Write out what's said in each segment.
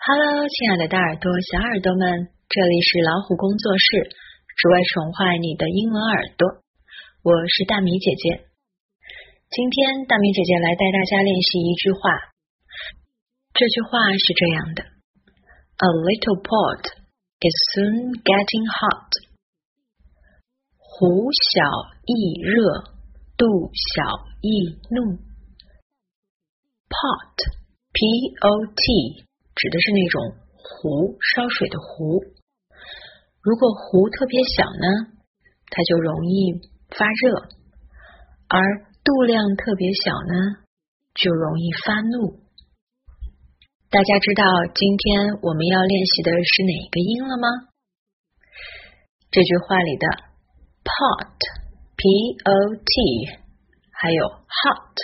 Hello， 亲爱的大耳朵、小耳朵们，这里是老虎工作室，只为宠坏你的英文耳朵。我是大米姐姐。今天大米姐姐来带大家练习一句话。这句话是这样的 ：A little pot is soon getting hot. 壶小易热，度小易怒。Pot, P-O-T。指的是那种壶，烧水的壶。如果壶特别小呢，它就容易发热；而度量特别小呢，就容易发怒。大家知道今天我们要练习的是哪个音了吗？这句话里的 pot, P-O-T 还有 hot,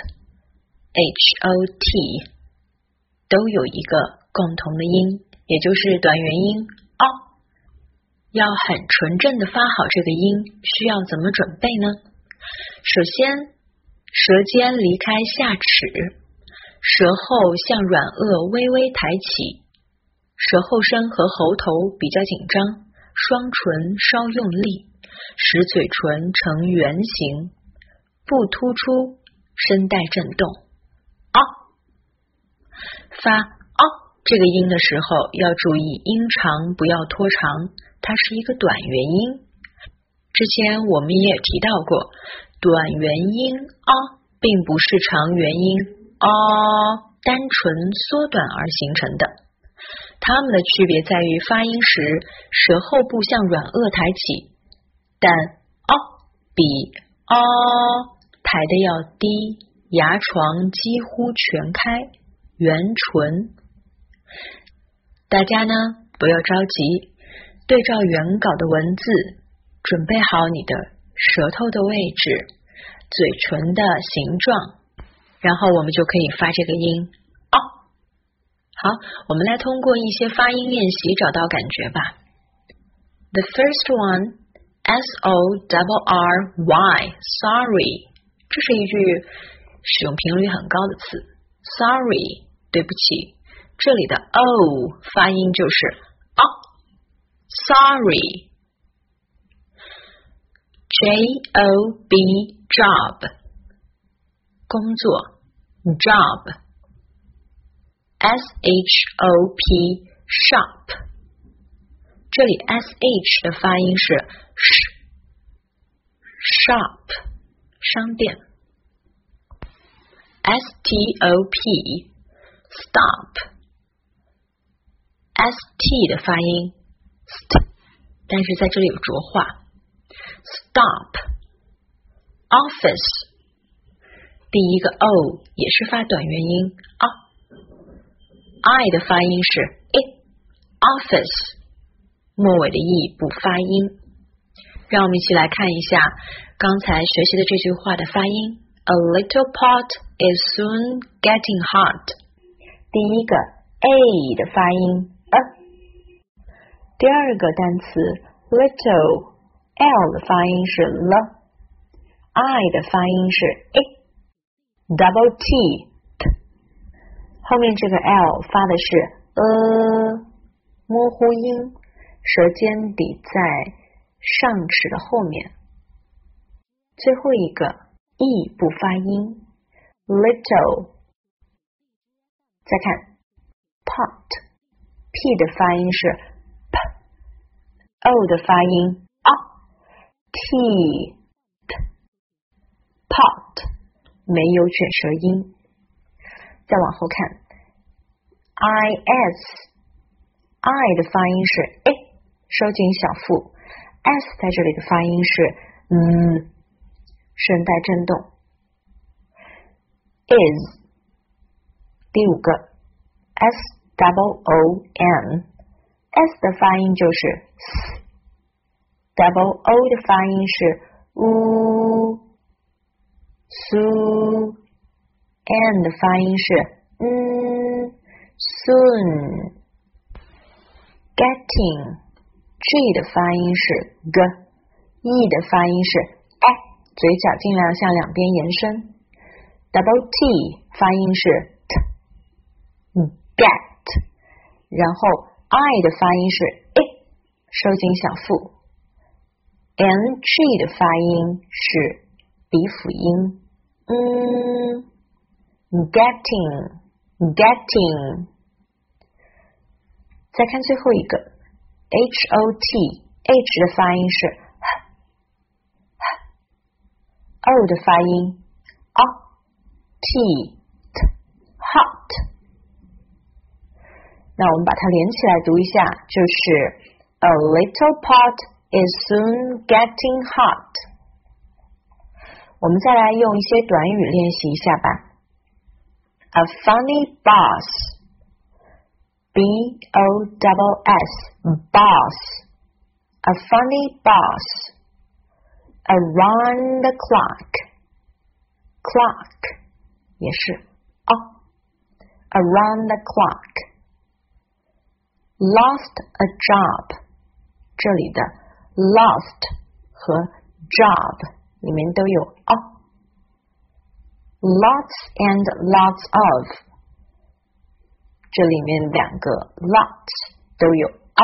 H-O-T 都有一个共同的音，也就是短元音 o。 要很纯正的发好这个音，需要怎么准备呢？首先，舌尖离开下齿，舌后向软腭微微抬起，舌后身和喉头比较紧张，双唇稍用力，使嘴唇呈圆形，不突出，声带震动。发这个音的时候要注意音长不要拖长，它是一个短元音。之前我们也提到过，短元音并不是长元音单纯缩短而形成的，它们的区别在于发音时舌后部向软腭抬起，但比抬得要低，牙床几乎全开，圆唇。大家呢不要着急，对照原稿的文字，准备好你的舌头的位置，嘴唇的形状，然后我们就可以发这个音好，我们来通过一些发音练习找到感觉吧。 The first one, S-O-R-R-Y, sorry， 这是一句使用频率很高的词。 Sorry， 对不起，这里的 O 发音就是 sorry。 J-O-B, job， 工作 job。 S-H-O-P, shop， 这里 S-H 的发音是 shop， 商店。S-T-O-P, stop， S-T 的发音 st， 但是在这里有浊化。Stop。 Office， 第一个 O 也是发短元音I 的发音是 office， 末尾的 E 不发音。让我们一起来看一下刚才学习的这句话的发音。 A little pot is soon getting hot， 第一个 A 的发音第二个单词 little L 的发音是 L， I 的发音是 double T， 后面这个 L 发的是模糊音，舌尖抵在上齿的后面。最后一个 E 不发音 little。 再看 pot， P 的发音是 O 的发音T pot， 没有卷舌音。再往后看 I 的发音是收紧小腹， S 在这里的发音是声带震动。is， 第五个 S-O-O-N， S 的发音就是 double O 的发音是苏， N 的发音是soon。 Getting， G 的发音是 G， E 的发音是嘴角尽量向两边延伸。Double T 发音是 T， get， 然后 I 的发音是 I， 收紧小腹。NG 的发音是鼻辅音。getting。再看最后一个 HOT， H 的发音是 O 的发音 hot。那我们把它连起来读一下，就是 A little pot is soon getting hot。我们再来用一些短语练习一下吧。A funny boss， B-O-S-S boss， A funny boss。 Around the clock， clock 也是 Around the clock。 Lost a job， 这里的 lost 和 job 里面都有 lots and lots of， 这里面两个 lots 都有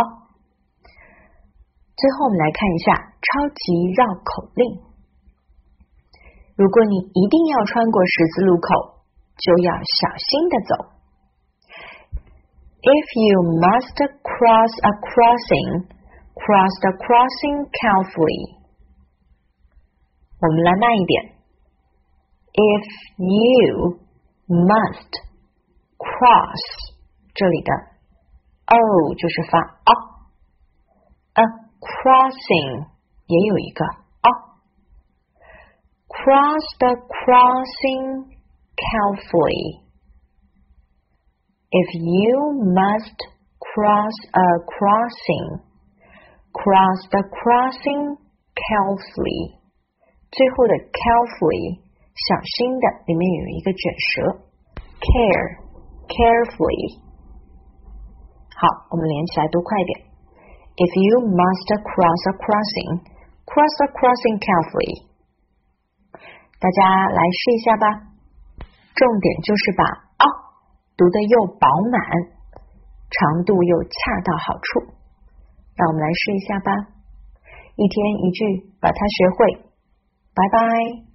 最后我们来看一下超级绕口令。如果你一定要穿过十字路口，就要小心的走。If you must cross a crossing, cross the crossing carefully。 我们来慢一点。If you must cross， 这里的 O 就是发 A crossing 也有一个 Cross the crossing carefully。 If you must cross a crossing, cross the crossing carefully。 最后的 carefully 小心的里面有一个卷舌 carefully。 好，我们连起来读快一点。If you must cross a crossing, cross the crossing carefully。 大家来试一下吧，重点就是把读得又饱满，长度又恰到好处。让我们来试一下吧，一天一句把它学会。拜拜。